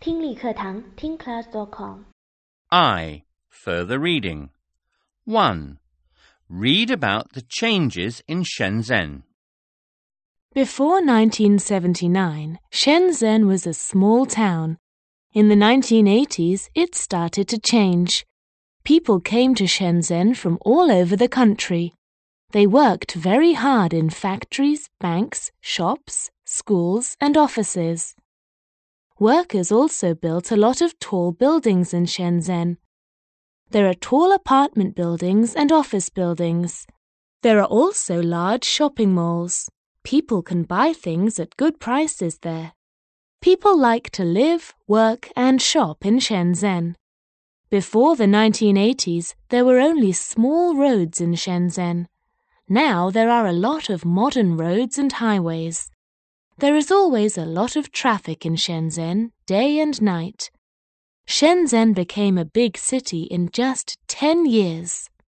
听力课堂听 class.com I. Further reading. 1. Read about the changes in Shenzhen. Before 1979, Shenzhen was a small town. In the 1980s, it started to change. People came to Shenzhen from all over the country. They worked very hard in factories, banks, shops, schools, and offices. Workers also built a lot of tall buildings in Shenzhen. There are tall apartment buildings and office buildings. There are also large shopping malls. People can buy things at good prices there. People like to live, work, and shop in Shenzhen. Before the 1980s, there were only small roads in Shenzhen. Now there are a lot of modern roads and highways. There is always a lot of traffic in Shenzhen, day and night. Shenzhen became a big city in just 10 years.